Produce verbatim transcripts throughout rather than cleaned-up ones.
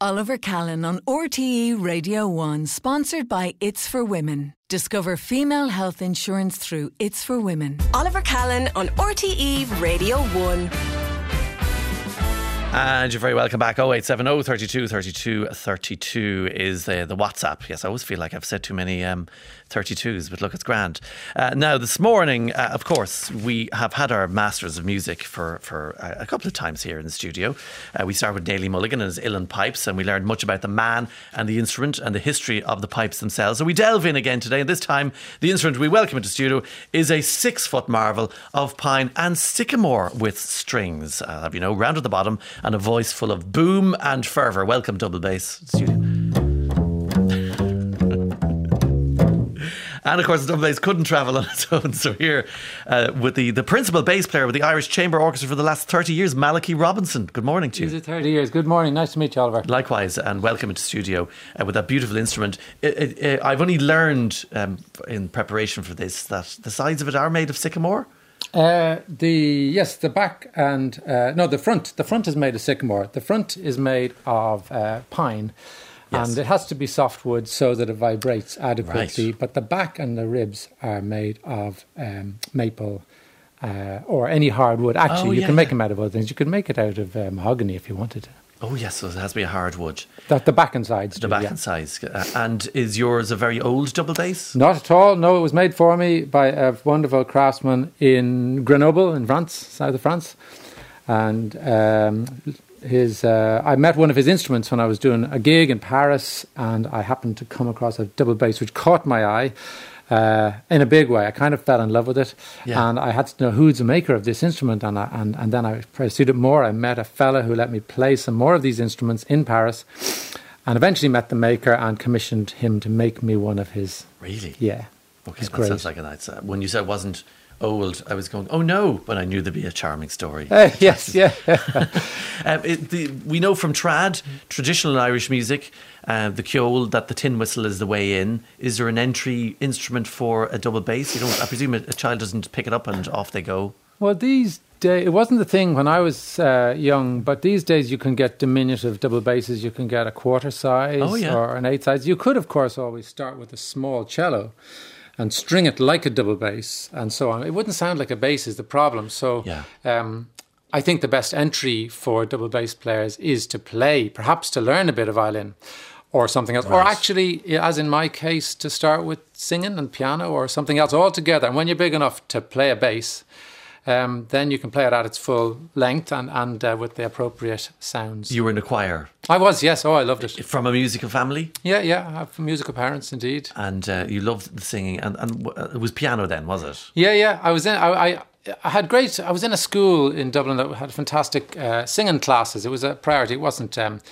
Oliver Callan on R T E Radio one, sponsored by It's for Women. Discover female health insurance through It's for Women. Oliver Callan on R T E Radio one. And you're very welcome back. oh eight seven oh, thirty-two, thirty-two, thirty-two is the, the WhatsApp. Yes, I always feel like I've said too many um, thirty-twos, but look, it's grand. Uh, now, this morning, uh, of course, we have had our Masters of Music for, for a couple of times here in the studio. Uh, we started with Daly Mulligan and his Uilleann Pipes, and we learned much about the man and the instrument and the history of the pipes themselves. So we delve in again today, and this time, the instrument we welcome into studio is a six-foot marvel of pine and sycamore with strings. Uh, you know, round at the bottom, and a voice full of boom and fervour. Welcome, Double Bass Studio. And of course, the double bass couldn't travel on its own. So here uh, with the, the principal bass player with the Irish Chamber Orchestra for the last thirty years, Malachy Robinson. Good morning to you. Is it thirty years? Good morning. Nice to meet you, Oliver. Likewise, and welcome into studio uh, with that beautiful instrument. It, it, it, I've only learned um, in preparation for this that the sides of it are made of sycamore. Uh, the yes, the back and uh, no, the front. The front is made of sycamore. The front is made of uh, pine. Yes. And it has to be softwood so that it vibrates adequately. Right. But the back and the ribs are made of um, maple uh, or any hardwood. Actually, oh, you yeah, can make yeah. them out of other things. You could make it out of uh, mahogany if you wanted to. Oh, yes, so it has to be a hardwood. The, the back and sides. The do, back yeah. and sides. Uh, and is yours a very old double bass? Not at all. No, it was made for me by a wonderful craftsman in Grenoble, in France, south of France. And um, his, uh, I met one of his instruments when I was doing a gig in Paris, and I happened to come across a double bass which caught my eye. Uh, in a big way. I kind of fell in love with it, yeah. and I had to know who's the maker of this instrument, and, I, and and then I pursued it more. I met a fella who let me play some more of these instruments in Paris, and eventually met the maker and commissioned him to make me one of his. Really? Yeah. Okay, that great. Sounds like a nice. Uh, when you said it wasn't old, I was going, oh no, but I knew there'd be a charming story. Uh, yes, yeah. um, it, the, we know from trad, traditional Irish music, uh, the ceol, that the tin whistle is the way in. Is there an entry instrument for a double bass? You don't. I presume a, a child doesn't pick it up and off they go. Well, these days, it wasn't the thing when I was uh, young, but these days you can get diminutive double basses. You can get a quarter size oh, yeah. or an eighth size. You could, of course, always start with a small cello and string it like a double bass and so on. It wouldn't sound like a bass is the problem. So yeah. um, I think the best entry for double bass players is to play, perhaps to learn a bit of violin or something else. Right. Or actually, as in my case, to start with singing and piano or something else altogether. And when you're big enough to play a bass, um, then you can play it at its full length and, and uh, with the appropriate sounds. You were in a choir? I was, yes. Oh, I loved it. From a musical family? Yeah, yeah. I have musical parents, indeed. And uh, you loved the singing. And, and it was piano then, was it? Yeah, yeah. I was in... I, I, I had great... I was in a school in Dublin that had fantastic uh, singing classes. It was a priority. It wasn't... Um,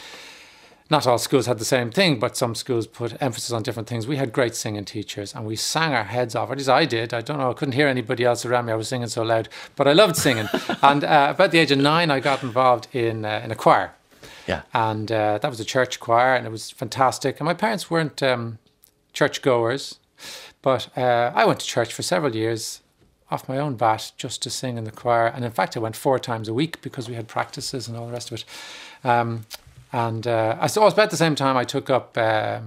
Not all schools had the same thing, but some schools put emphasis on different things. We had great singing teachers, and we sang our heads off. At least I did. I don't know. I couldn't hear anybody else around me. I was singing so loud, but I loved singing. and uh, about the age of nine, I got involved in uh, in a choir. Yeah. And uh, that was a church choir, and it was fantastic. And my parents weren't um, church goers, but uh, I went to church for several years off my own bat just to sing in the choir. And in fact, I went four times a week because we had practices and all the rest of it. Um, And uh, I saw about the same time I took up uh,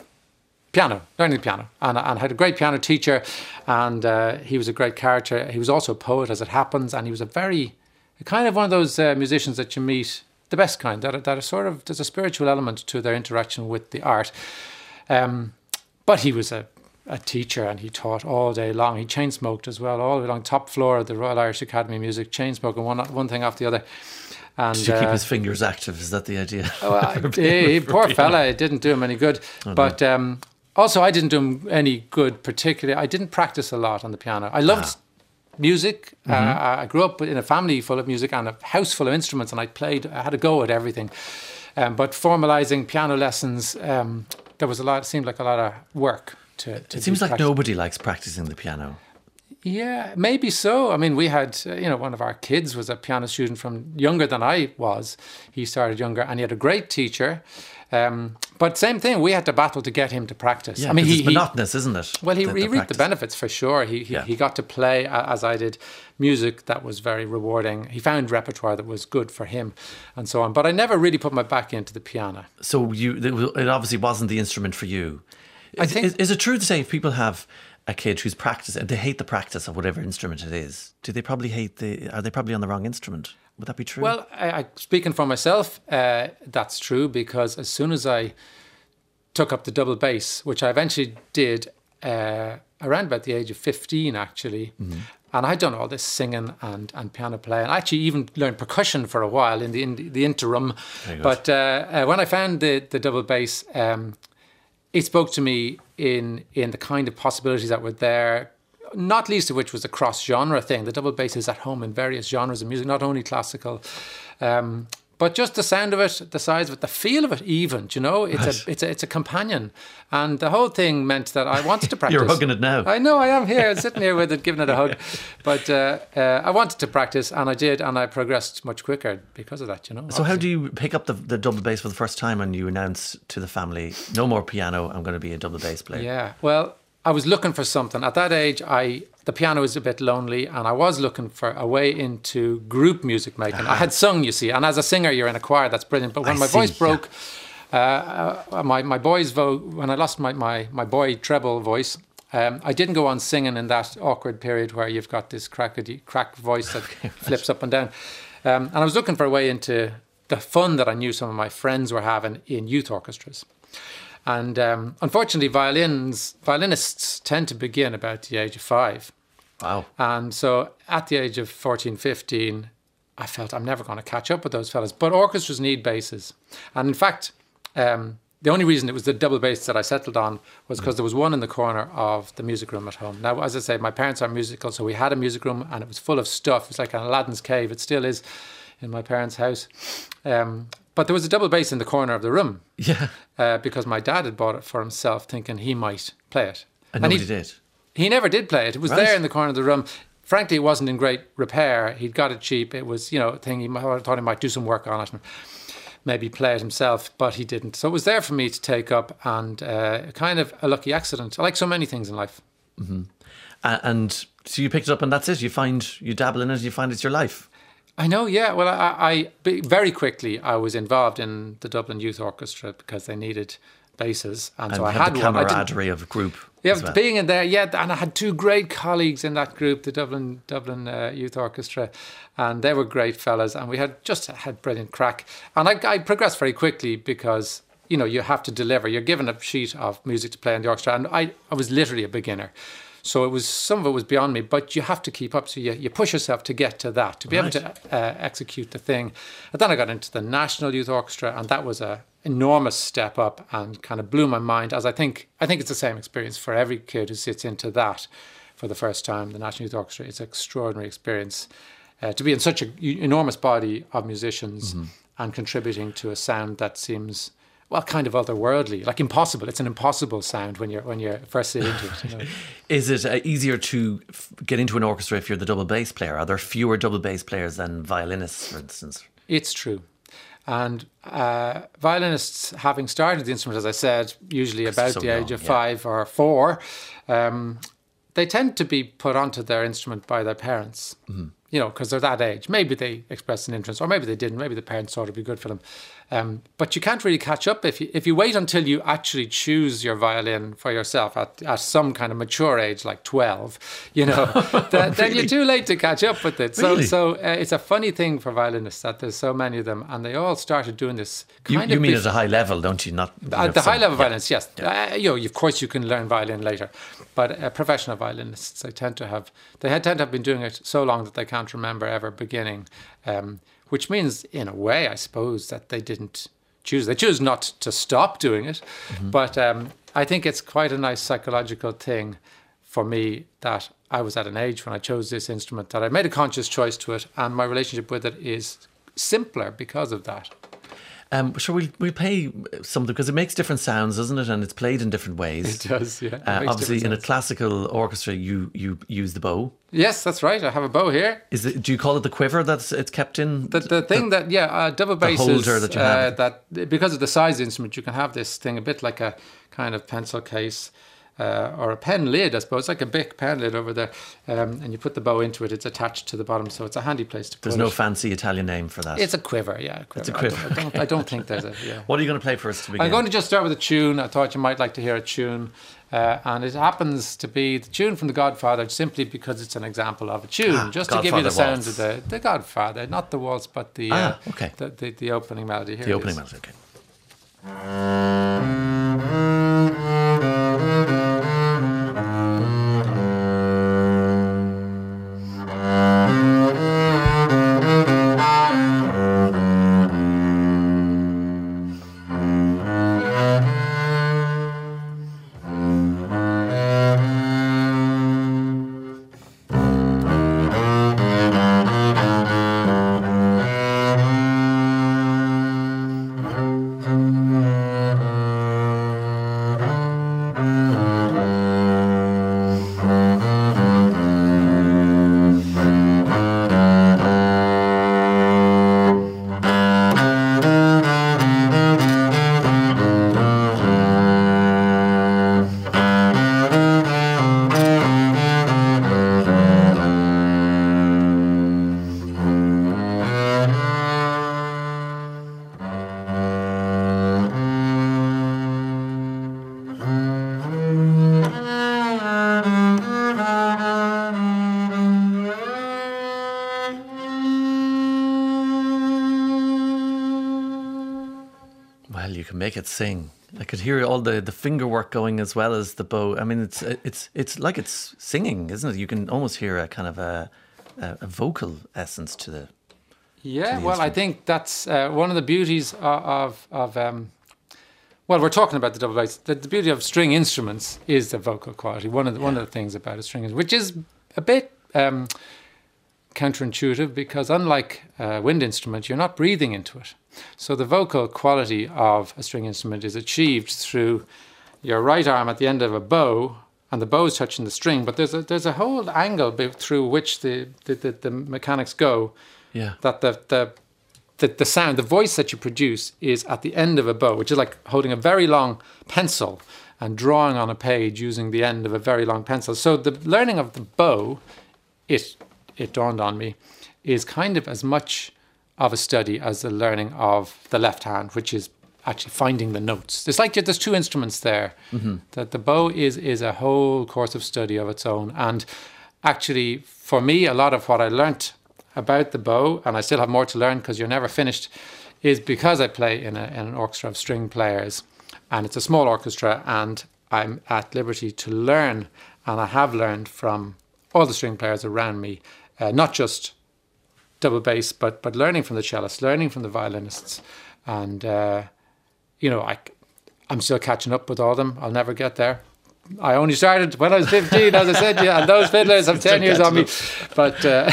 piano, learning the piano, and, and had a great piano teacher, and uh, he was a great character. He was also a poet, as it happens, and he was a very kind of one of those uh, musicians that you meet, the best kind, that are, that are sort of, there's a spiritual element to their interaction with the art. Um, but he was a, a teacher, and he taught all day long. He chain smoked as well, all the way along top floor of the Royal Irish Academy of Music, chain smoking one one thing after the other. And, to keep uh, his fingers active, is that the idea? Oh, I, he, poor fella, it didn't do him any good. Oh, but no. um, also, I didn't do him any good particularly. I didn't practice a lot on the piano. I loved ah. music. Mm-hmm. Uh, I grew up in a family full of music and a house full of instruments, and I played, I had a go at everything. Um, but formalising piano lessons, um, there was a lot, it seemed like a lot of work. To, to it seems like practice. Nobody likes practicing the piano. Yeah, maybe so. I mean, we had, uh, you know, one of our kids was a piano student from younger than I was. He started younger and he had a great teacher. Um, but same thing, we had to battle to get him to practice. Yeah, I mean, he, it's monotonous, isn't it? Well, he, the, he the reaped practice. the benefits for sure. He he, Yeah. he got to play, as I did, music that was very rewarding. He found repertoire that was good for him and so on. But I never really put my back into the piano. So you, it obviously wasn't the instrument for you. I Is, think- is, is it true to say if people have a kid who's practicing, they hate the practice of whatever instrument it is, do they probably hate the, are they probably on the wrong instrument? Would that be true? Well, I, I, speaking for myself, uh, that's true, because as soon as I took up the double bass, which I eventually did uh, around about the age of fifteen, actually, mm-hmm. and I'd done all this singing and, and piano playing. I actually even learned percussion for a while in the in the, the interim. But uh, uh, when I found the, the double bass, um, it spoke to me in in the kind of possibilities that were there, not least of which was a cross-genre thing. The double bass is at home in various genres of music, not only classical, um, but just the sound of it, the size of it, the feel of it even, do you know? It's right. a it's a, it's a companion. And the whole thing meant that I wanted to practice. You're hugging it now. I know, I am here, sitting here with it, giving it a hug. But uh, uh, I wanted to practice, and I did, and I progressed much quicker because of that, you know? So obviously. How do you pick up the, the double bass for the first time when you announce to the family, no more piano, I'm going to be a double bass player? Yeah, well, I was looking for something. At that age, I the piano was a bit lonely, and I was looking for a way into group music making. Uh-huh. I had sung, you see, and as a singer, you're in a choir, that's brilliant. But when I my see, voice broke, yeah. uh, my, my boy's vote, when I lost my, my, my boy treble voice, um, I didn't go on singing in that awkward period where you've got this crackety, crack voice that flips up and down. Um, and I was looking for a way into the fun that I knew some of my friends were having in youth orchestras. And um, unfortunately, violins, violinists tend to begin about the age of five. Wow. And so at the age of fourteen, fifteen, I felt I'm never going to catch up with those fellas. But orchestras need basses. And in fact, um, the only reason it was the double bass that I settled on was because mm. there was one in the corner of the music room at home. Now, as I say, my parents are musical, so we had a music room and it was full of stuff. It's like an Aladdin's cave. It still is in my parents' house. Um, But there was a double bass in the corner of the room. Yeah. Uh, because my dad had bought it for himself, thinking he might play it. And, and nobody he, did. He never did play it. It was right. there in the corner of the room. Frankly, it wasn't in great repair. He'd got it cheap. It was, you know, a thing. He thought he might do some work on it and maybe play it himself, but he didn't. So it was there for me to take up, and uh, kind of a lucky accident, like so many things in life. Mm-hmm. Uh, and so you picked it up, and that's it. You find you dabble in it. You find it's your life. I know, yeah. Well, I, I very quickly I was involved in the Dublin Youth Orchestra because they needed basses, and, and so I had the one. camaraderie of a group. Yeah, well. being in there, yeah, and I had two great colleagues in that group, the Dublin Dublin uh, Youth Orchestra, and they were great fellas, and we had just had brilliant crack. And I, I progressed very quickly because, you know, you have to deliver. You're given a sheet of music to play in the orchestra, and I, I was literally a beginner. So it was, some of it was beyond me, but you have to keep up. So you, you push yourself to get to that, to be right. able to uh, execute the thing. And then I got into the National Youth Orchestra, and that was a enormous step up and kind of blew my mind. As I think, I think it's the same experience for every kid who sits into that for the first time. The National Youth Orchestra, it's an extraordinary experience uh, to be in such an enormous body of musicians mm-hmm. and contributing to a sound that seems, well, kind of otherworldly, like impossible. It's an impossible sound when you're when you're first sit into it. You know? Is it uh, easier to f- get into an orchestra if you're the double bass player? Are there fewer double bass players than violinists, for instance? It's true. And uh, violinists, having started the instrument, as I said, usually about so the young, age of yeah. five or four, um, they tend to be put onto their instrument by their parents. Mm-hmm. You know, because they're that age. Maybe they expressed an interest, or maybe they didn't. Maybe the parents thought it'd be good for them. Um, but you can't really catch up if you if you wait until you actually choose your violin for yourself at, at some kind of mature age, like twelve. You know, that, really? Then you're too late to catch up with it. So, really? so uh, it's a funny thing for violinists that there's so many of them, and they all started doing this. You, kind you of mean bef- at a high level, don't you? Not you at the some, high level yeah. violinists, yes. Yeah. Uh, you know, of course, you can learn violin later, but uh, professional violinists, they tend to have they tend to have been doing it so long that they can't remember ever beginning, um, which means, in a way, I suppose, that they didn't choose. They choose not to stop doing it, mm-hmm. but um, I think it's quite a nice psychological thing for me that I was at an age when I chose this instrument that I made a conscious choice to it, and my relationship with it is simpler because of that. Um, sure, we'll, we'll play something because it makes different sounds, doesn't it? And it's played in different ways. It does, yeah. It Uh, makes obviously, different in a sounds. classical orchestra, you you use the bow. Yes, that's right. I have a bow here. Is it? Do you call it the quiver that's it's kept in? The, the thing that, yeah, uh, double bass holder is, that you uh, have. that because of the size of the instrument, you can have this thing a bit like a kind of pencil case uh, or a pen lid, I suppose, like a big pen lid over there. Um, and you put the bow into it. It's attached to the bottom, so it's a handy place to put There's it. no fancy Italian name for that. It's a quiver, yeah. A quiver. It's a quiver. I don't, I don't, I don't think there's a, yeah. What are you going to play for us to begin? I'm going to just start with a tune. I thought you might like to hear a tune. Uh, and it happens to be the tune from The Godfather simply because it's an example of a tune. Ah, just to give you the Godfather sound waltz. of the, the Godfather, not the waltz, but the, Ah, uh, okay. the, the, the opening melody. Here the it opening is. melody. Okay. Well, you can make it sing. I could hear all the, the finger work going as well as the bow. I mean, it's it's it's like it's singing, isn't it? You can almost hear a kind of a a, a vocal essence to the. Yeah, the well, I instrument. think that's uh, one of the beauties of, of, of um, well, we're talking about the double bass. The, the beauty of string instruments is the vocal quality. One of the, one of the things about a string, which is a bit um, counterintuitive because unlike a wind instrument, you're not breathing into it. So the vocal quality of a string instrument is achieved through your right arm at the end of a bow, and the bow is touching the string. But there's a there's a whole angle be- through which the the, the, the mechanics go. Yeah. That the, the the the sound, the voice that you produce is at the end of a bow, which is like holding a very long pencil and drawing on a page using the end of a very long pencil. So the learning of the bow, it it dawned on me, is kind of as much of a study as the learning of the left hand, which is actually finding the notes. It's like there's two instruments there. Mm-hmm. That the bow is is a whole course of study of its own. And actually, for me, a lot of what I learnt about the bow, and I still have more to learn because you're never finished, is because I play in, a, in an orchestra of string players, and it's a small orchestra, and I'm at liberty to learn, and I have learned from all the string players around me, uh, not just double bass, but but learning from the cellists, learning from the violinists, and uh, you know, I I'm still catching up with all of them. I'll never get there. I only started when I was fifteen, as I said, yeah, and those fiddlers have ten years on me. But uh,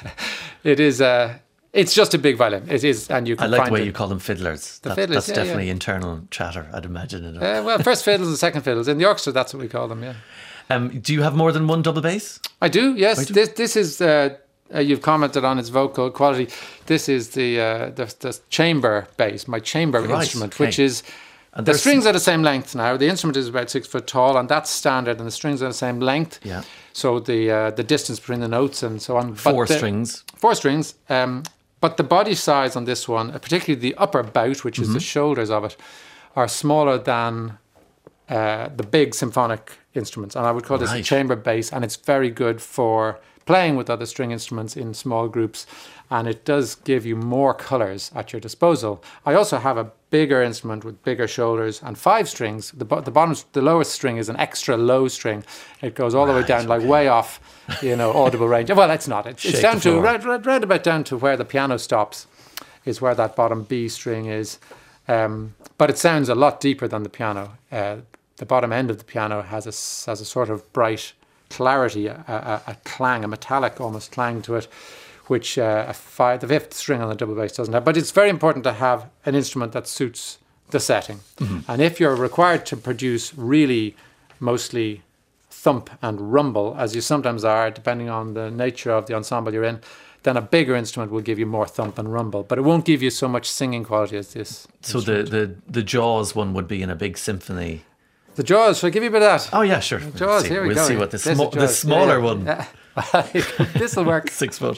it is, uh, it's just a big violin. It is, and you can I like find the way it. you call them fiddlers. The That- fiddlers, that's yeah, definitely yeah. internal chatter, I'd imagine. It. Uh, well, first fiddles and second fiddles. In the orchestra, that's what we call them, yeah. Um, do you have more than one double bass? I do, yes. I do. This this is, uh, uh, you've commented on its vocal quality. This is the uh, the, the chamber bass, my chamber Right, instrument, okay. which is, And the there's- strings are the same length now. The instrument is about six foot tall, and that's standard, and the strings are the same length. Yeah. So the uh, the distance between the notes and so on. But Four the- strings. Four strings. Um, but the body size on this one, uh, particularly the upper bout, which is Mm-hmm. the shoulders of it, are smaller than uh, the big symphonic instruments. And I would call this a Right. chamber bass, and it's very good for playing with other string instruments in small groups, and it does give you more colors at your disposal. I also have a bigger instrument with bigger shoulders and five strings. The, bo- the bottom, the lowest string is an extra low string. It goes all the way Right, down, like way off, you know, audible range. Well, it's not. It's, it's Shake down the to floor. right, right, right about down to where the piano stops, is where that bottom B string is. Um, but it sounds a lot deeper than the piano. Uh, the bottom end of the piano has a s- has a sort of bright clarity, a, a, a clang, a metallic almost clang to it, which uh, a five, the fifth string on the double bass doesn't have. But it's very important to have an instrument that suits the setting. Mm-hmm. And if you're required to produce really mostly thump and rumble, as you sometimes are, depending on the nature of the ensemble you're in, then a bigger instrument will give you more thump and rumble, but it won't give you so much singing quality as this. So the, the, the Jaws one would be in a big symphony. The Jaws, shall I give you a bit of that? Oh yeah, sure. The Jaws, we'll here we we'll go. We'll see what the, There's sm- the smaller yeah, yeah. one. Yeah. This will work. Six foot.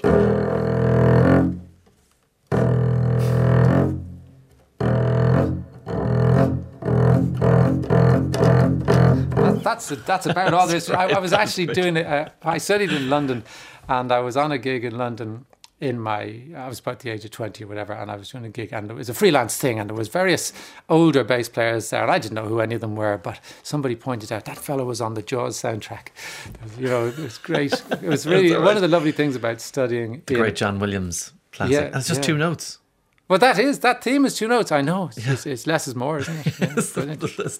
That's that's about all there is. I, I was actually doing it. Uh, I studied in London, and I was on a gig in London in my. I was about the age of twenty or whatever, and I was doing a gig, and it was a freelance thing, and there was various older bass players there, and I didn't know who any of them were, but somebody pointed out that fellow was on the Jaws soundtrack. You know, it was great. It was really right. One of the lovely things about studying. The in, great John Williams classic. Yeah, and it's just yeah. two notes. Well, that is that theme is two notes. I know it's, yeah. it's, it's less is more, isn't it? Yeah, it's brilliant.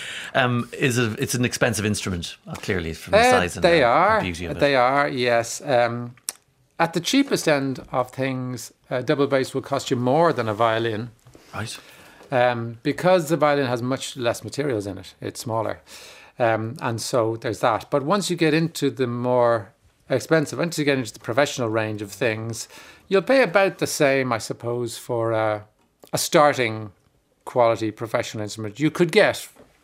Um, is it? It's an expensive instrument, uh, clearly from the uh, size and they the, are. the beauty of it. They are. Yes. Um, at the cheapest end of things, a double bass will cost you more than a violin, right? Um, because the violin has much less materials in it. It's smaller, um, and so there's that. But once you get into the more expensive, once you get into the professional range of things, you'll pay about the same, I suppose, for a, a starting quality professional instrument. You could get,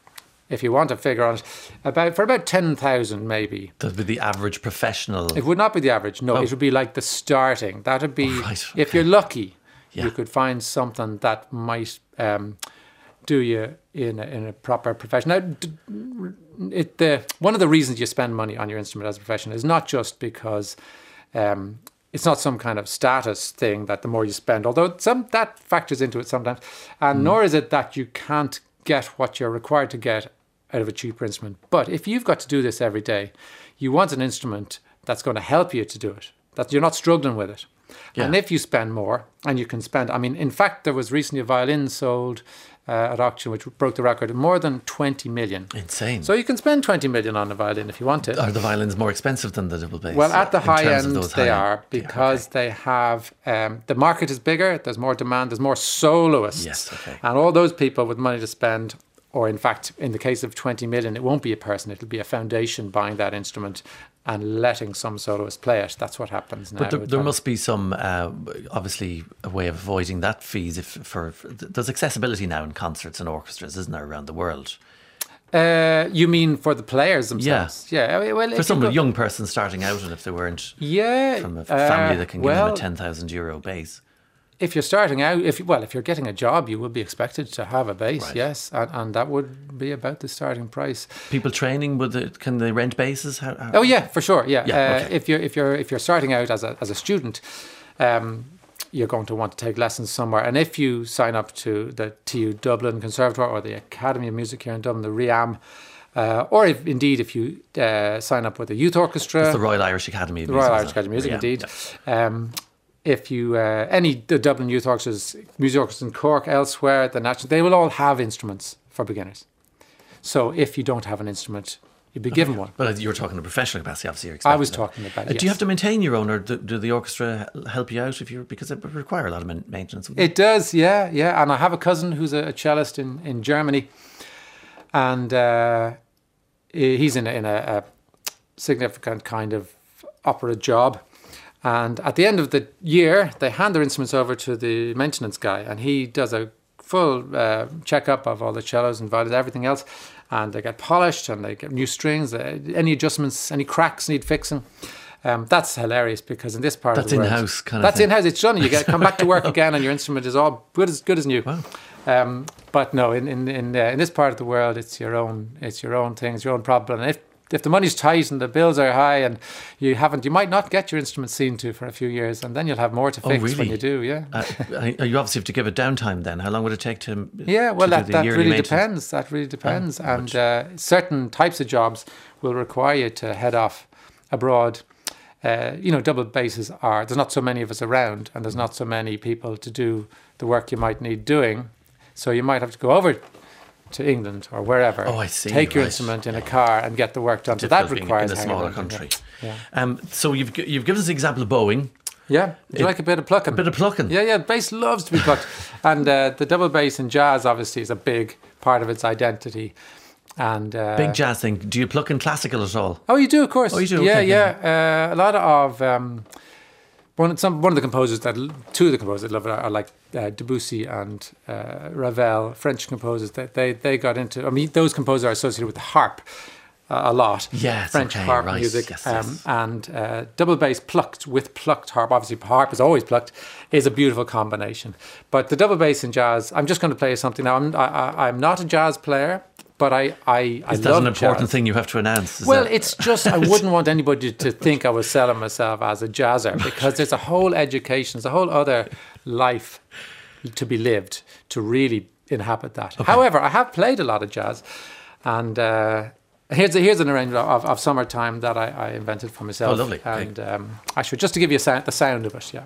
if you want a figure on it, about for about ten thousand maybe. That would be the average professional. It would not be the average. No, oh. it would be like the starting. That would be, right, okay. If you're lucky, yeah. you could find something that might um, do you in a, in a proper profession. Now, it, the, one of the reasons you spend money on your instrument as a professional is not just because um, it's not some kind of status thing that the more you spend, although some that factors into it sometimes, and mm. nor is it that you can't get what you're required to get out of a cheaper instrument. But if you've got to do this every day, you want an instrument that's going to help you to do it, that you're not struggling with it. Yeah. And if you spend more, and you can spend, I mean, in fact, there was recently a violin sold uh, at auction which broke the record, more than twenty million. Insane. So you can spend twenty million on a violin if you want it. Are the violins more expensive than the double bass? Well, at the high end they high are, because yeah, okay. they have, um, the market is bigger, there's more demand, there's more soloists. Yes, okay. And all those people with money to spend, or in fact, in the case of twenty million, it won't be a person, it'll be a foundation buying that instrument and letting some soloist play it. That's what happens now. But there, there must be some, uh, obviously, a way of avoiding that fees. If for, for there's accessibility now in concerts and orchestras, isn't there, around the world? Uh, you mean for the players themselves? Yeah. Yeah. Well, for some go- young person starting out, and if they weren't yeah, from a family uh, that can well, give them a ten thousand euro bass. If you're starting out, if well, if you're getting a job, you will be expected to have a bass, right. yes, and, and that would be about the starting price. People training, would it, can they rent basses? How, how? Oh yeah, for sure. Yeah, yeah uh, okay. if you're if you're if you're starting out as a as a student, um, you're going to want to take lessons somewhere, and if you sign up to the T U Dublin Conservatoire or the Academy of Music here in Dublin, the RIAM. Uh, or if, indeed, if you uh, sign up with a youth orchestra, it's the Royal Irish Academy of the Music. Royal Irish Academy of Music, yeah, indeed. Yeah. Um, if you uh, any the Dublin youth orchestras, music orchestras in Cork, elsewhere, the national, they will all have instruments for beginners. So if you don't have an instrument, you'd be given okay. one. But you were talking to professional capacity, obviously. You're I was that. talking about. Uh, yes. Do you have to maintain your own, or do, do the orchestra help you out if you because it would require a lot of maintenance? It does, yeah, yeah. And I have a cousin who's a cellist in in Germany, and. Uh, He's in a, in a, a significant kind of opera job. And at the end of the year, they hand their instruments over to the maintenance guy. And he does a full uh, checkup of all the cellos and violins, everything else. And they get polished and they get new strings. Uh, any adjustments, any cracks need fixing. Um, that's hilarious because in this part that's of the world... That's in-house kind That's of thing. in-house. It's done. You get come back to work again and your instrument is all good as good as new. Wow. Um, but no, in in in, uh, in this part of the world, it's your own it's your own thing, it's your own problem. And if if the money's tight and the bills are high and you haven't, you might not get your instrument seen to for a few years, and then you'll have more to fix oh, really? when you do. Yeah. Uh, you obviously have to give it downtime. Then, how long would it take to? Yeah, well, to that, do the that yearly really maintenance? depends. That really depends, Oh, and uh, certain types of jobs will require you to head off abroad. Uh, you know, double basses are, there's not so many of us around and there's not so many people to do the work you might need doing. So you might have to go over to England or wherever. Oh, I see. Take your right. instrument in a car and get the work done. So that requires in a hanging smaller around, country. Yeah. Um, so you've you've given us the example of Boeing. Yeah, do you It- like a bit of plucking? A bit of plucking. Yeah, yeah, bass loves to be plucked. And uh, the double bass in jazz, obviously, is a big part of its identity. And uh, Big jazz thing. Do you pluck in classical at all? Oh, you do, of course. Oh, you do? Yeah, Okay, yeah. Uh, a lot of um, one. Some one of the composers that two of the composers that love it are, are like uh, Debussy and uh, Ravel, French composers. That they they got into. I mean, those composers are associated with the harp uh, a lot. Yes, French okay, harp right. music. Yes, um, yes. And uh, double bass plucked with plucked harp. Obviously, harp is always plucked. Is a beautiful combination. But the double bass in jazz. I'm just going to play something now. I'm I, I, I'm not a jazz player. But I, I, I Is that love an important jazz. thing you have to announce? Is Well, that- it's just, I wouldn't want anybody to think I was selling myself as a jazzer, because there's a whole education, there's a whole other life to be lived to really inhabit that. However, I have played a lot of jazz, and uh, here's a, here's an arrangement of, of Summertime that I, I invented for myself. Oh, lovely. Okay. And um, actually, just to give you a sound, the sound of it, yeah.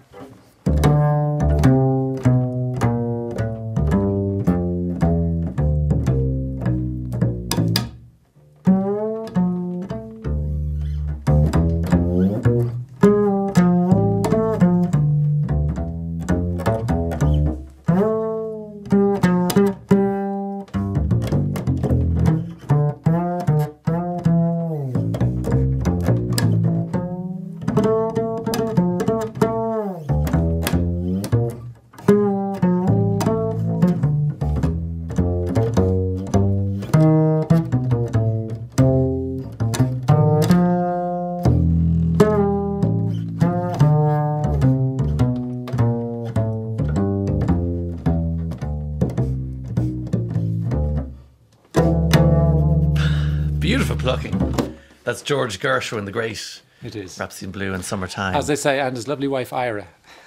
Beautiful plucking. That's George Gershwin, the great It is. Rhapsody in Blue and Summertime. As they say, and his lovely wife, Ira.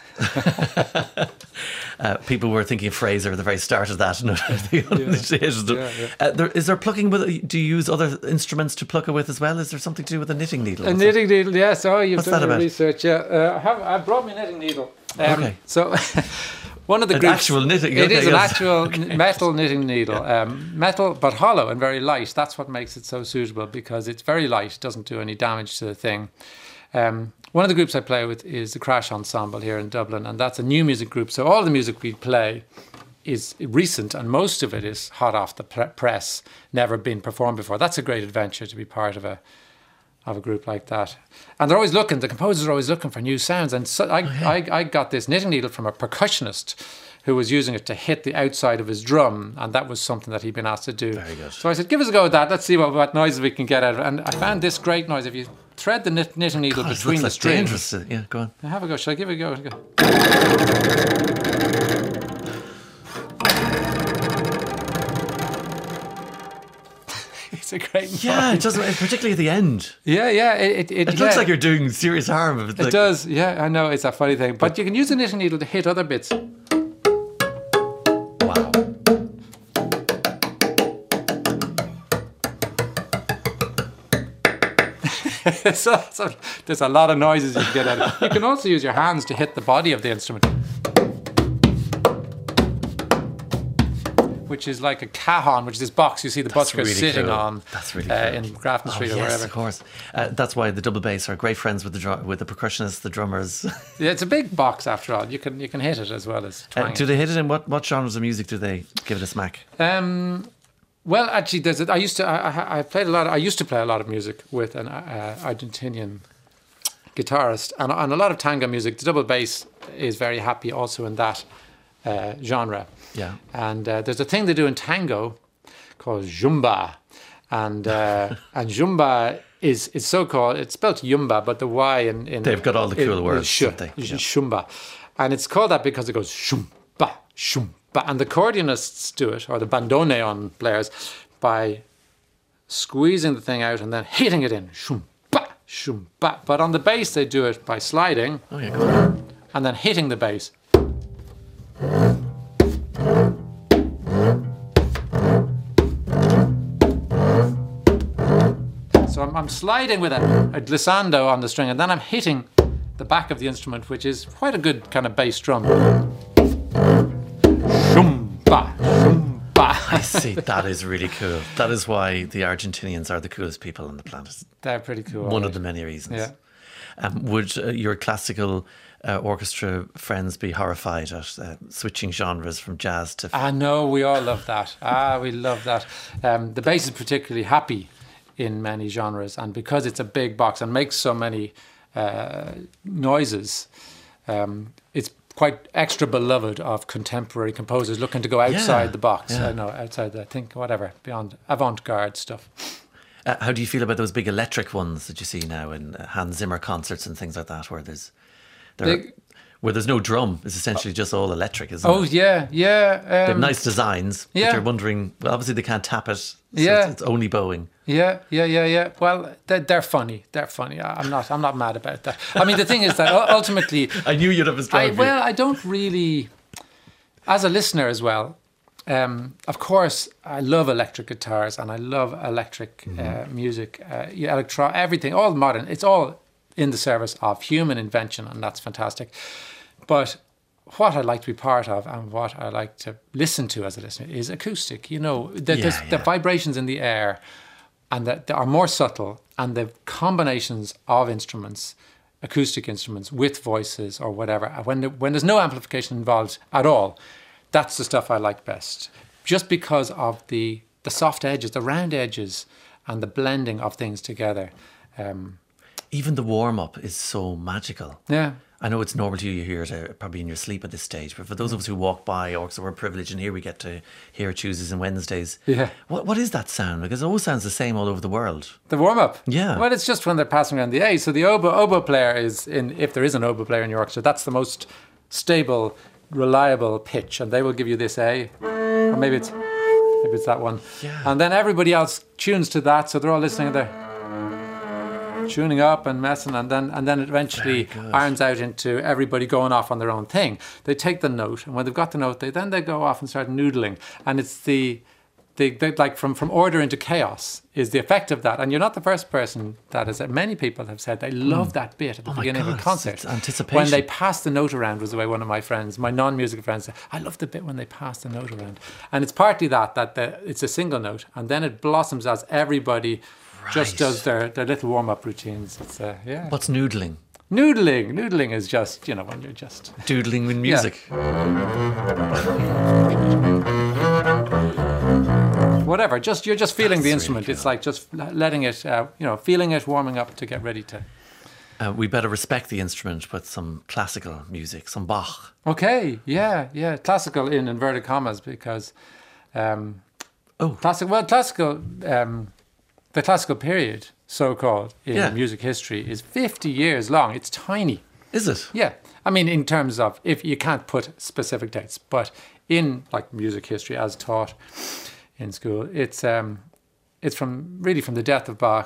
Uh, people were thinking of Fraser at the very start of that. No, Yeah, yeah. uh, there, is there plucking with? Do you use other instruments to pluck it with as well? Is there something to do with a knitting needle? A knitting needle, yes. Oh, you've What's done that your about? research. Yeah, uh, I have. I brought my knitting needle. Um, Okay. So, one of the An groups, actual knitting. It okay, is an yes. actual n- metal knitting needle. Um, metal, but hollow and very light. That's what makes it so suitable, because it's very light. It doesn't do any damage to the thing. Um, one of the groups I play with is the Crash Ensemble here in Dublin, and that's a new music group. So all the music we play is recent, and most of it is hot off the pre- press, never been performed before. That's a great adventure to be part of a of a group like that. And they're always looking, the composers are always looking for new sounds. And so I, Oh, yeah. I, I got this knitting needle from a percussionist who was using it to hit the outside of his drum, and that was something that he'd been asked to do. Very good. So I said, give us a go at that. Let's see what, what noises we can get out of it. And I found this great noise. If you thread the knit, knitting needle God, it between the looks like strings. dangerous. Yeah, go on. Have a go. Shall I give it a go? Go. It's a great Yeah, it noise. doesn't, particularly at the end. Yeah, yeah. It, it, it, It looks yeah. like you're doing serious harm. It's It like- does, yeah, I know, it's a funny thing. But you can use a knitting needle to hit other bits. Wow. so, so there's a lot of noises you can get out of it. You can also use your hands to hit the body of the instrument, which is like a cajon, which is this box you see the That's busker really sitting cool. on That's really uh, cool. in Grafton Oh, Street or yes, wherever. of course. Uh, that's why the double bass are great friends with the drum, with the percussionists, the drummers. Yeah, it's a big box after all. You can you can hit it as well as twang Uh, it. do they hit it in what, what genres of music do they give it a smack? Um, well, actually, there's a, I used to I, I, I played a lot. I used to play a lot of music with an uh, Argentinian guitarist, and and a lot of tango music. The double bass is very happy also in that uh, genre. Yeah. And uh, there's a thing they do in tango called jumba, and uh, and jumba is is so called. It's spelled yumba, but the y in, in They've got all the cool in- words, is sh, don't they? Yeah. shumba, and it's called that because it goes shumba shumba, and the accordionists do it, or the bandoneon players, by squeezing the thing out and then hitting it in shumba shumba. But on the bass they do it by sliding Oh, yeah, go on. and then hitting the bass. So I'm, I'm sliding with a, a glissando on the string, and then I'm hitting the back of the instrument, which is quite a good kind of bass drum. Shumba, shumba. I see. That is really cool. That is why the Argentinians are the coolest people on the planet. They're pretty cool. One right? of the many reasons. Yeah. Um, would uh, your classical uh, orchestra friends be horrified at uh, switching genres from jazz to... Ah, no, we all love that. Ah, we love that. Um, the bass is particularly happy in many genres, and because it's a big box and makes so many uh, noises, um, it's quite extra beloved of contemporary composers looking to go outside Yeah, the box. yeah. I know, outside the, think, whatever, beyond avant-garde stuff. Uh, how do you feel about those big electric ones that you see now in uh, Hans Zimmer concerts and things like that, where there's there, They- where there's no drum? It's essentially just all electric, isn't Oh, it? yeah, yeah. They have Um, nice designs, yeah. but you're wondering, well, obviously they can't tap it, so Yeah. it's, it's only bowing. Yeah, yeah, yeah, yeah. Well, they're, they're funny. They're funny. I- I'm not. I'm not mad about that. I mean, the thing is that u- ultimately, I knew you'd have a strong I, view. well, I don't really, as a listener as well. Um, of course, I love electric guitars and I love electric uh, music, uh, yeah, electro, everything, all modern. It's all in the service of human invention, and that's fantastic. But what I like to be part of and what I like to listen to as a listener is acoustic. You know, the, Yeah, there's the yeah. vibrations in the air, and that they are more subtle, and the combinations of instruments, acoustic instruments with voices or whatever, when the, when there's no amplification involved at all, that's the stuff I like best. Just because of the the soft edges, the round edges, and the blending of things together. Um, Even the warm-up is so magical. yeah. I know it's normal to you, you hear it uh, probably in your sleep at this stage, but for those of us who walk by, or so we're privileged, and here we get to hear Tuesdays and Wednesdays. Yeah. What What is that sound? Because it always sounds the same all over the world. The warm-up? Yeah. Well, it's just when they're passing around the A. So the oboe, oboe player is, in, if there is an oboe player in your orchestra, that's the most stable, reliable pitch, and they will give you this A. Or maybe it's maybe it's that one. Yeah. And then everybody else tunes to that, so they're all listening and they're tuning up and messing, and then and then it eventually Very good. irons out into everybody going off on their own thing. They take the note, and when they've got the note, they then they go off and start noodling, and it's the the, the like from from order into chaos is the effect of that. And you're not the first person that has. Many people have said they love that bit at the Oh my beginning of God, a it's- concert. it's anticipation. When they pass the note around was the way one of my friends, my non-musical friends, said, I love the bit when they pass the note around. And it's partly that that the, it's a single note, and then it blossoms as everybody just Right. does their, their little warm-up routines. It's uh, yeah. What's noodling? Noodling. Noodling is just, you know, when you're just... Doodling with music. Whatever, just you're just feeling That's the really instrument. It's cool. like just letting it, uh, you know, feeling it, warming up to get ready to... Uh, we better respect the instrument with some classical music, some Bach. Okay, yeah, yeah. Classical in inverted commas because... Um, Oh. Classic, well, classical... Um, the classical period, so-called, in Yeah. music history is fifty years long. It's tiny. Is it? Yeah, I mean, in terms of if you can't put specific dates, but in like music history as taught in school, it's um, it's from really from the death of Bach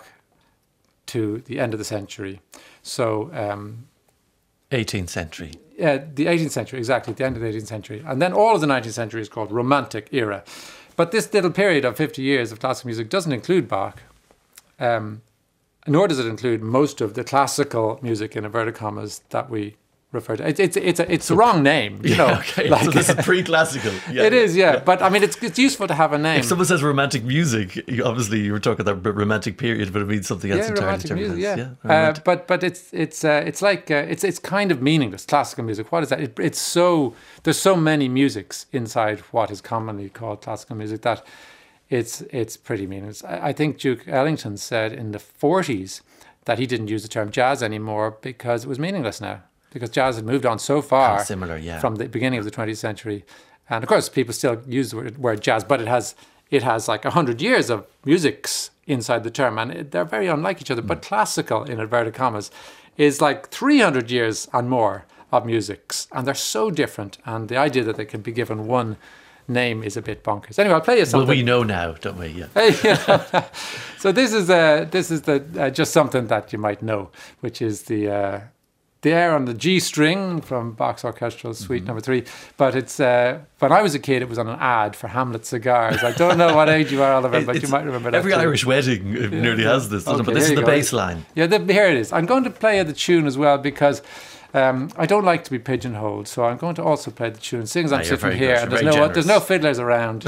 to the end of the century. So um, eighteenth century. uh, the eighteenth century, exactly, the end of the eighteenth century, and then all of the nineteenth century is called Romantic era. But this little period of fifty years of classical music doesn't include Bach. Um, nor does it include most of the classical music in inverted commas that we refer to. It, it's it's a, it's the wrong name, you know. okay. like- so this is pre-classical. Yeah. it is, yeah. But I mean, it's it's useful to have a name. If someone says romantic music, you- obviously you were talking about the romantic period, but it means something else yeah, entirely romantic different. music, yeah. yeah uh, romantic. but but it's it's uh, it's like uh, it's it's kind of meaningless. Classical music. What is that? It, it's so there's so many musics inside what is commonly called classical music that it's it's pretty meaningless. I, I think Duke Ellington said in the forties that he didn't use the term jazz anymore because it was meaningless now. Because jazz had moved on so far How similar, yeah. from the beginning of the twentieth century, and of course people still use the word, word jazz, but it has it has like a hundred years of musics inside the term, and it, they're very unlike each other. But classical, in inverted commas, is like three hundred years and more of musics, and they're so different. And the idea that they can be given one name is a bit bonkers. Anyway, I'll play you Well, something. we know now, don't we? Yeah. Hey, you know, so this is uh, this is the uh, just something that you might know, which is the uh, the air on the G string from Bach's Orchestral Suite Mm-hmm. Number Three. But it's uh, when I was a kid, it was on an ad for Hamlet cigars. I don't know what age you are, Oliver, but you It's- might remember that. Every too. Irish wedding uh, nearly has this, doesn't it? Okay, But this here is you the go. bass line. Yeah, the, here it is. I'm going to play the tune as well because um, I don't like to be pigeonholed, so I'm going to also play the tune. Seeing as I'm Ah, you're sitting very here good. and You're there's very no there's no generous. fiddlers around.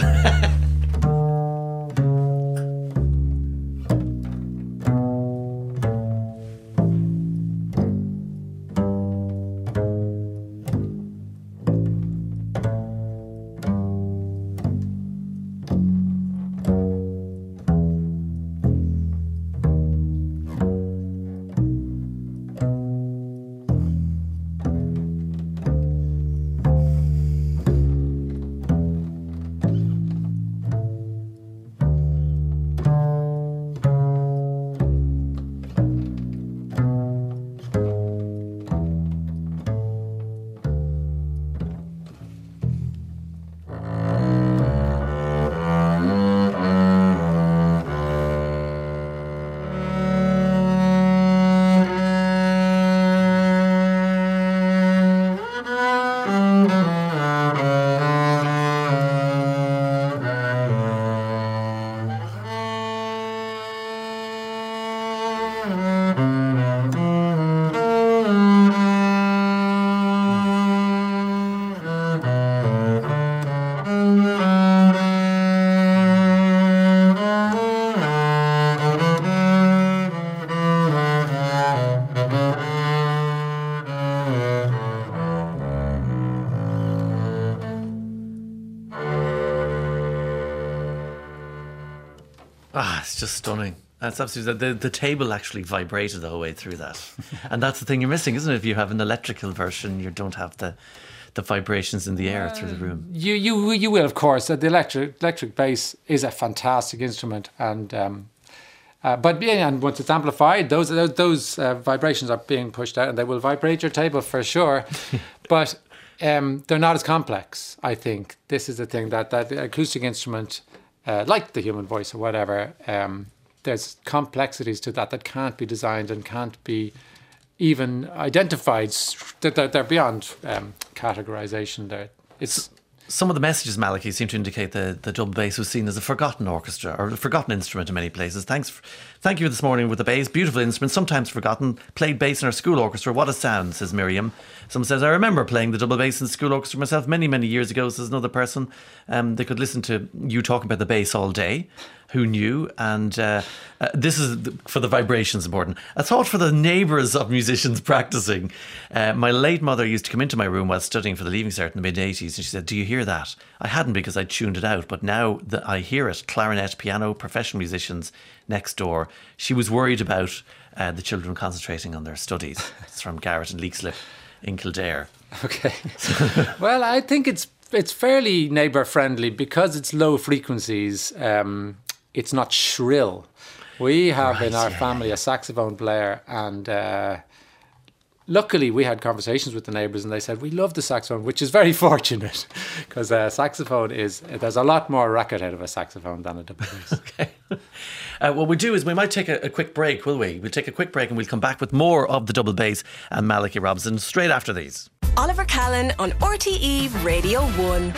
Ah, it's just stunning. That's absolutely the the table actually vibrated the whole way through that, and that's the thing you're missing, isn't it? If you have an electrical version, you don't have the the vibrations in the air uh, through the room. You you you will, of course. Uh, the electric electric bass is a fantastic instrument, and um, uh, but yeah, and once it's amplified, those those, those uh, vibrations are being pushed out, and they will vibrate your table for sure. But um, they're not as complex. I think this is the thing that that the acoustic instrument, uh, like the human voice or whatever. Um, There's complexities to that that can't be designed and can't be even identified. They're, they're beyond um, categorization. There, it's some of the messages, Malachy, seem to indicate that the double bass was seen as a forgotten orchestra or a forgotten instrument in many places. Thanks, for, thank you this morning with the bass. Beautiful instrument, sometimes forgotten. Played bass in our school orchestra. What a sound, says Miriam. Someone says, I remember playing the double bass in the school orchestra myself many, many years ago, says another person. Um, they could listen to you talking about the bass all day. Who knew? And uh, uh, this is the, for the vibrations important. A thought for the neighbours of musicians practising. Uh, my late mother used to come into my room while studying for the Leaving Cert in the mid eighties, and she said, do you hear that? I hadn't because I tuned it out, but now that I hear it, clarinet, piano, professional musicians next door. She was worried about uh, the children concentrating on their studies. It's from Garrett and Leixlip in Kildare. Okay. Well, I think it's it's fairly neighbour friendly because it's low frequencies. Um, It's not shrill. We have right, in our yeah. family a saxophone player, and uh, luckily we had conversations with the neighbours, and they said we love the saxophone, which is very fortunate because a saxophone is there's a lot more racket out of a saxophone than a double bass. Okay. Uh, what we do is we might take a, a quick break, will we? We'll take a quick break and we'll come back with more of the double bass and Malachy Robson straight after these. Oliver Callan on R T E Radio one.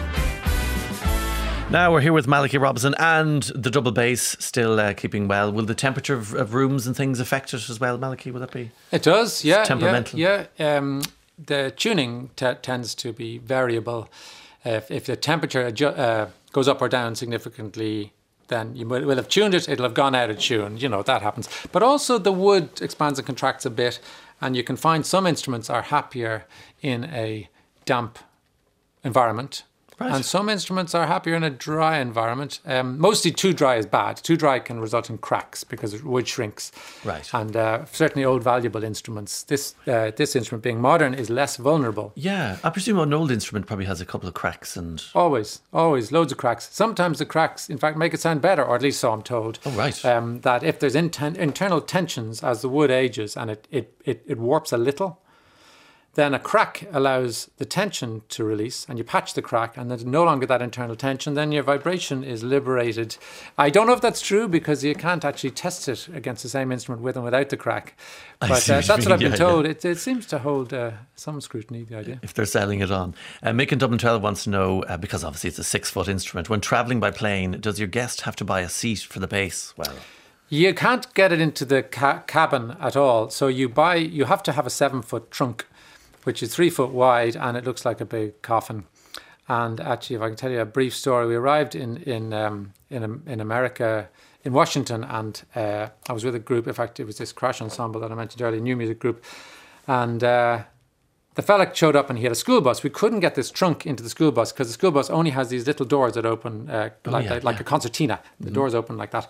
Now we're here with Malachy Robson and the double bass still uh, keeping well. Will the temperature of, of rooms and things affect it as well, Malachy? Will that be? It does, yeah. Temperamental? Yeah, yeah. Um, the tuning t- tends to be variable. Uh, if, if the temperature adju- uh, goes up or down significantly, then you will, will have tuned it, it'll have gone out of tune. You know, that happens. But also the wood expands and contracts a bit, and you can find some instruments are happier in a damp environment. Right. And some instruments are happier in a dry environment. Um, mostly too dry is bad. Too dry can result in cracks because wood shrinks. Right. And uh, certainly old valuable instruments. This uh, this instrument being modern is less vulnerable. Yeah, I presume an old instrument probably has a couple of cracks and... Always, always, loads of cracks. Sometimes the cracks, in fact, make it sound better, or at least so I'm told. Oh, right. Um, that if there's inten- internal tensions as the wood ages and it, it, it, it warps a little, then a crack allows the tension to release, and you patch the crack, and there's no longer that internal tension. Then your vibration is liberated. I don't know if that's true because you can't actually test it against the same instrument with and without the crack. But uh, what that's what I've been yeah, told. Yeah. It, it seems to hold uh, some scrutiny, the idea. If they're selling it on. Uh, Mick in Dublin twelve wants to know, uh, because obviously it's a six-foot instrument, when travelling by plane, does your guest have to buy a seat for the bass? Well... You can't get it into the ca- cabin at all. So you buy. You have to have a seven-foot trunk, which is three foot wide, and it looks like a big coffin. And actually, if I can tell you a brief story, we arrived in in um, in, in America, in Washington, and uh, I was with a group. In fact, it was this Crash Ensemble that I mentioned earlier, new music group, and uh, the fella showed up and he had a school bus. We couldn't get this trunk into the school bus because the school bus only has these little doors that open uh, oh, like yeah, like yeah. a concertina. The mm-hmm. doors open like that.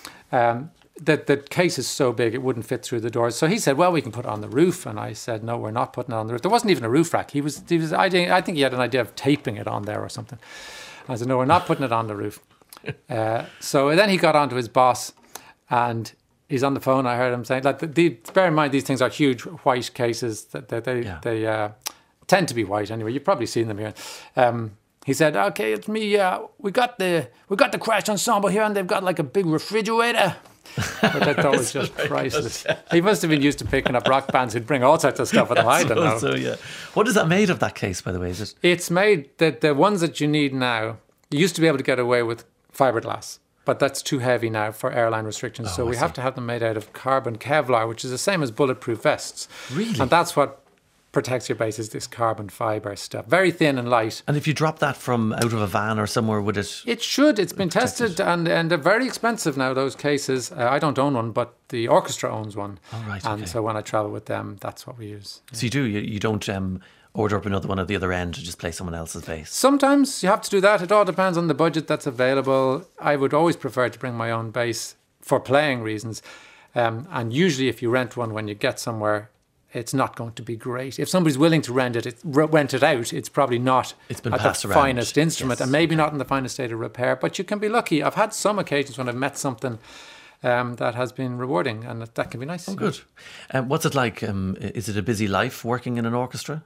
Um, The, the case is so big it wouldn't fit through the doors. So he said, well, we can put it on the roof. And I said, no, we're not putting it on the roof. There wasn't even a roof rack. He was, he was I, think, I think he had an idea of taping it on there or something. I said, no, we're not putting it on the roof. Uh, so then he got on to his boss and he's on the phone. I heard him saying, like, the, the, bear in mind, these things are huge white cases. That, that they yeah. they uh, tend to be white anyway. You've probably seen them here. Um, he said, okay, it's me. Uh, we got the we got the Crash Ensemble here and they've got like a big refrigerator. But I thought it was just priceless. He must have been used to picking up rock bands who'd bring all sorts of stuff with them. I don't know. So, yeah. What is that made of, that case, by the way? Is it? It's made, the, the ones that you need now, you used to be able to get away with fiberglass, but that's too heavy now for airline restrictions. Oh, so I we see. have to have them made out of carbon Kevlar, which is the same as bulletproof vests. Really? And that's what protects your base, is this carbon fiber stuff. Very thin and light. And if you drop that from out of a van or somewhere, would it... It should. It's been tested it? and, and they're very expensive now, those cases. Uh, I don't own one, but the orchestra owns one. Oh, right, And okay. so when I travel with them, that's what we use. So you do, you, you don't um, order up another one at the other end to just play someone else's bass. Sometimes you have to do that. It all depends on the budget that's available. I would always prefer to bring my own bass for playing reasons. Um, and usually if you rent one when you get somewhere, it's not going to be great. If somebody's willing to rent it, it rent it out, it's probably not it's been at passed the around. finest instrument, Yes. and maybe not in the finest state of repair, but you can be lucky. I've had some occasions when I've met something um, that has been rewarding, and that can be nice. Oh, good. Um, what's it like? Um, is it a busy life working in an orchestra?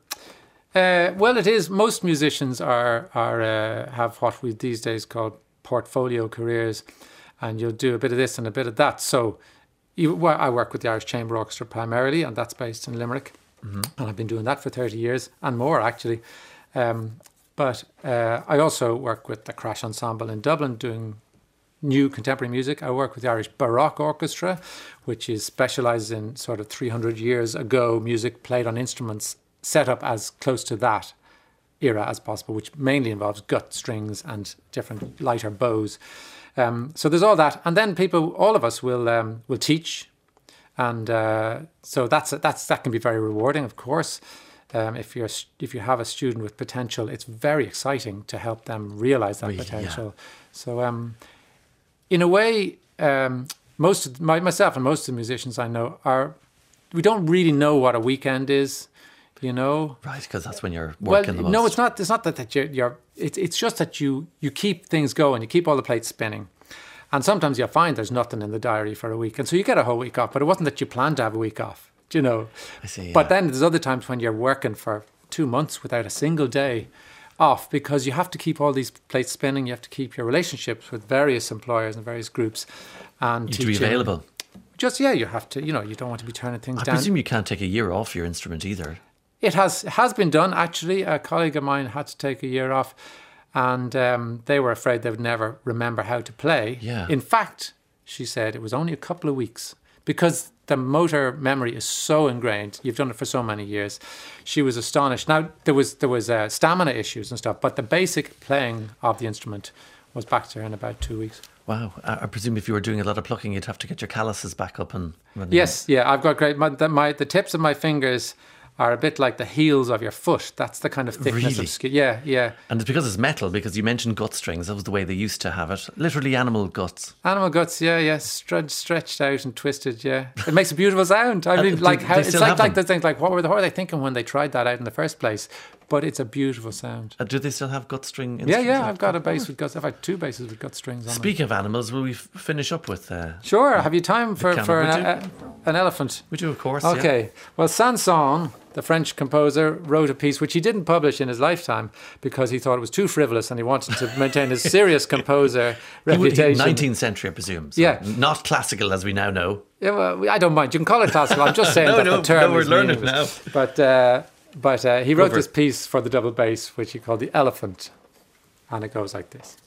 Uh, well, it is. Most musicians are are uh, have what we these days call portfolio careers, and you'll do a bit of this and a bit of that. So you, well, I work with the Irish Chamber Orchestra primarily, and that's based in Limerick. Mm-hmm. And I've been doing that for thirty years and more, actually. Um, but uh, I also work with the Crash Ensemble in Dublin doing new contemporary music. I work with the Irish Baroque Orchestra, which is specialises in sort of three hundred years ago music played on instruments set up as close to that era as possible, which mainly involves gut strings and different lighter bows. Um, so there's all that, and then people, all of us, will um, will teach, and uh, so that's that's that can be very rewarding, of course. Um, if you're if you have a student with potential, it's very exciting to help them realise that Really, potential. Yeah. So, um, in a way, um, most of my, myself and most of the musicians I know are we don't really know what a weekend is. You know, right? Because that's when you're working well, the most. No, it's not. It's not that, that you're. you're it's it's just that you you keep things going. You keep all the plates spinning, and sometimes you'll find there's nothing in the diary for a week, and so you get a whole week off. But it wasn't that you planned to have a week off. Do you know? I see. Yeah. But then there's other times when you're working for two months without a single day off because you have to keep all these plates spinning. You have to keep your relationships with various employers and various groups, and you have to be available. Just yeah, you have to. You know, you don't want to be turning things I down. I presume you can't take a year off your instrument either. It has it has been done, actually. A colleague of mine had to take a year off, and um, they were afraid they would never remember how to play. Yeah. In fact, she said it was only a couple of weeks because the motor memory is so ingrained. You've done it for so many years. She was astonished. Now, there was there was uh, stamina issues and stuff, but the basic playing of the instrument was back to her in about two weeks. Wow. I, I presume if you were doing a lot of plucking, you'd have to get your calluses back up and running. Yes, yeah. I've got great... My, the, my, the tips of my fingers are a bit like the heels of your foot. That's the kind of thickness Really? of skin. Yeah, yeah. And it's because it's metal, because you mentioned gut strings. That was the way they used to have it. Literally animal guts. Animal guts, yeah, yeah. Stretched, stretched out and twisted, yeah. It makes a beautiful sound. I Uh, mean, do like they how it's still like have like them? the things like what were, the, what were they thinking when they tried that out in the first place? But it's a beautiful sound. Uh, do they still have gut string Yeah, instruments? yeah. I've got a bass with guts. I've had two basses with gut strings on them. Speaking of animals, will we f- finish up with... Uh, Sure. Have you time for, camel. for We an, do. uh, an elephant? we do, of course. yeah. Okay. Well, Saint-Saëns, the French composer, wrote a piece which he didn't publish in his lifetime because he thought it was too frivolous and he wanted to maintain his serious composer He would- he- reputation. nineteenth century, I presume. So Yeah. Not classical, as we now know. Yeah, well, I don't mind. You can call it classical. I'm just saying No, that no, the term no, we're is learning meaningless. But uh, but uh, he wrote Over. this piece for the double bass, which he called The Elephant, and it goes like this.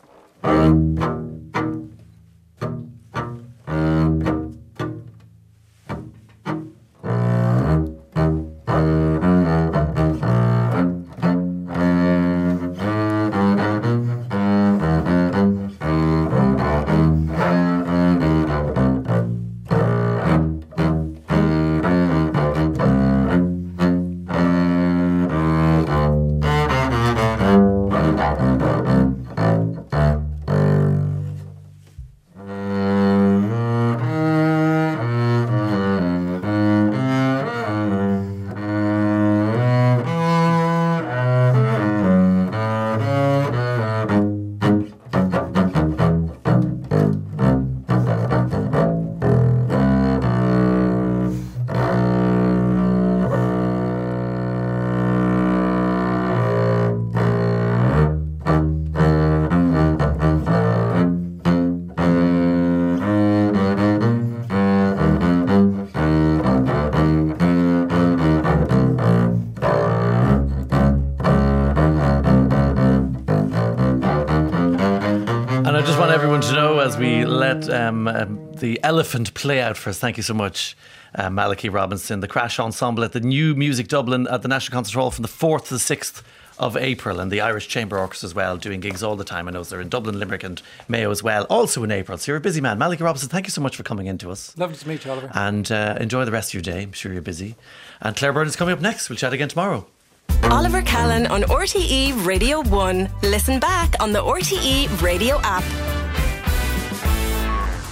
And I just want everyone to know, as we let um, um, the elephant play out for us, thank you so much, uh, Malachi Robinson, the Crash Ensemble at the New Music Dublin at the National Concert Hall from the fourth to the sixth of April, and the Irish Chamber Orchestra as well, doing gigs all the time. I know they're in Dublin, Limerick and Mayo as well, also in April. So you're a busy man. Malachi Robinson, thank you so much for coming in to us. Lovely to meet you, Oliver. And uh, enjoy the rest of your day. I'm sure you're busy. And Claire Byrne is coming up next. We'll chat again tomorrow. Oliver Callan on R T E Radio one. Listen back on the R T E Radio app.